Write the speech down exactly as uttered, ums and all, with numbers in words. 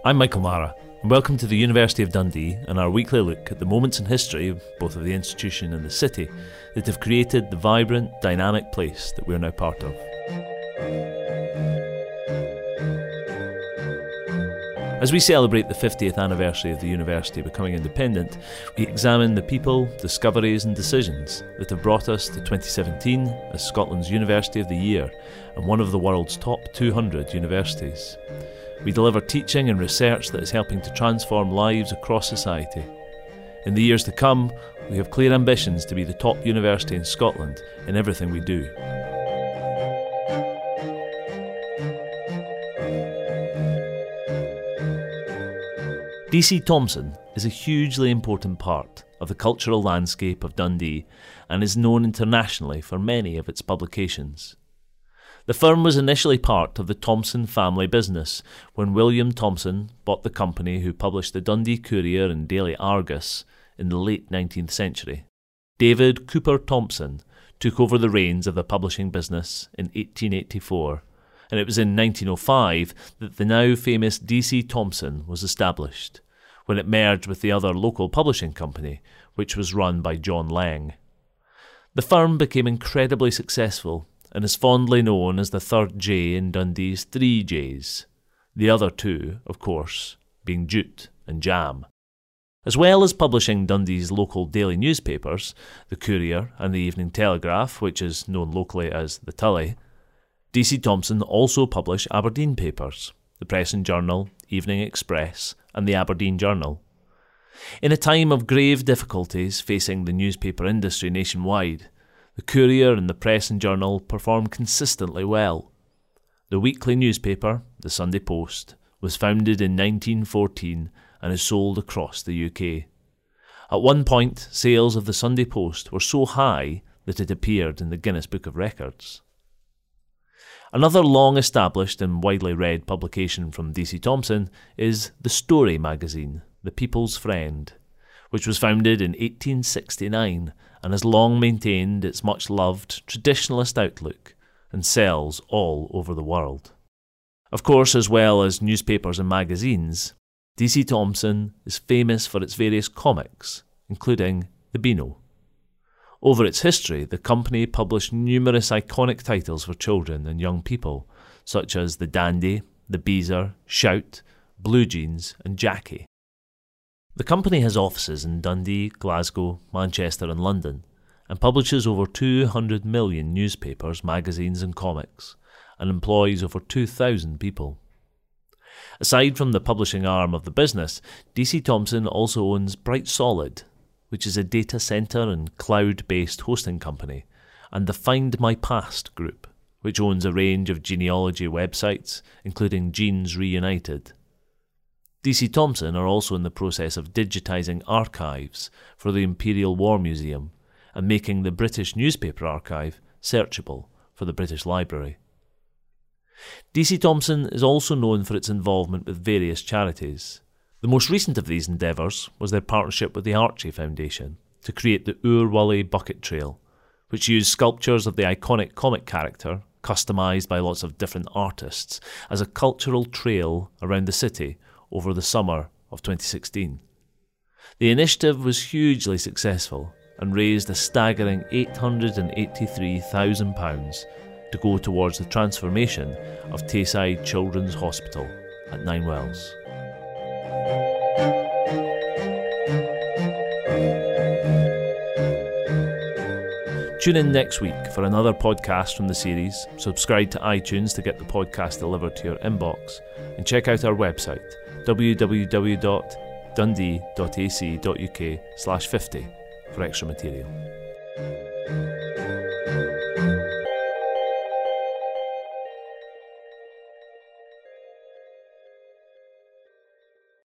I'm Michael Mara, and welcome to the University of Dundee and our weekly look at the moments in history, both of the institution and the city, that have created the vibrant, dynamic place that we're now part of. As we celebrate the fiftieth anniversary of the university becoming independent, we examine the people, discoveries and decisions that have brought us to twenty seventeen as Scotland's University of the Year and one of the world's top two hundred universities. We deliver teaching and research that is helping to transform lives across society. In the years to come, we have clear ambitions to be the top university in Scotland in everything we do. D C Thomson is a hugely important part of the cultural landscape of Dundee and is known internationally for many of its publications. The firm was initially part of the Thomson family business when William Thomson bought the company who published the Dundee Courier and Daily Argus in the late nineteenth century. David Cooper Thomson took over the reins of the publishing business in eighteen eighty-four, and it was in nineteen oh five that the now famous D C Thomson was established, when it merged with the other local publishing company, which was run by John Laing. The firm became incredibly successful and is fondly known as the third J in Dundee's three J's, the other two, of course, being Jute and Jam. As well as publishing Dundee's local daily newspapers, the Courier and the Evening Telegraph, which is known locally as the Tully, D C Thomson also publish Aberdeen papers, the Press and Journal, Evening Express and the Aberdeen Journal. In a time of grave difficulties facing the newspaper industry nationwide, the Courier and the Press and Journal perform consistently well. The weekly newspaper, the Sunday Post, was founded in nineteen fourteen and is sold across the U K. At one point, sales of the Sunday Post were so high that it appeared in the Guinness Book of Records. Another long-established and widely read publication from D C Thomson is The Story magazine, The People's Friend, which was founded in eighteen sixty-nine and has long maintained its much-loved traditionalist outlook and sells all over the world. Of course, as well as newspapers and magazines, D C Thomson is famous for its various comics, including the Beano. Over its history, the company published numerous iconic titles for children and young people, such as The Dandy, The Beezer, Shout, Blue Jeans and Jackie. The company has offices in Dundee, Glasgow, Manchester and London, and publishes over two hundred million newspapers, magazines and comics, and employs over two thousand people. Aside from the publishing arm of the business, D C Thomson also owns Bright Solid, which is a data centre and cloud-based hosting company, and the Find My Past group, which owns a range of genealogy websites, including Genes Reunited. D C Thomson are also in the process of digitising archives for the Imperial War Museum and making the British Newspaper Archive searchable for the British Library. D C Thomson is also known for its involvement with various charities. The most recent of these endeavours was their partnership with the Archie Foundation to create the Oor Wullie Bucket Trail, which used sculptures of the iconic comic character, customised by lots of different artists, as a cultural trail around the city over the summer of twenty sixteen. The initiative was hugely successful and raised a staggering eight hundred eighty-three thousand pounds to go towards the transformation of Tayside Children's Hospital at Ninewells. Tune in next week for another podcast from the series, subscribe to iTunes to get the podcast delivered to your inbox, and check out our website w w w dot dundee dot a c dot u k slash fifty for extra material.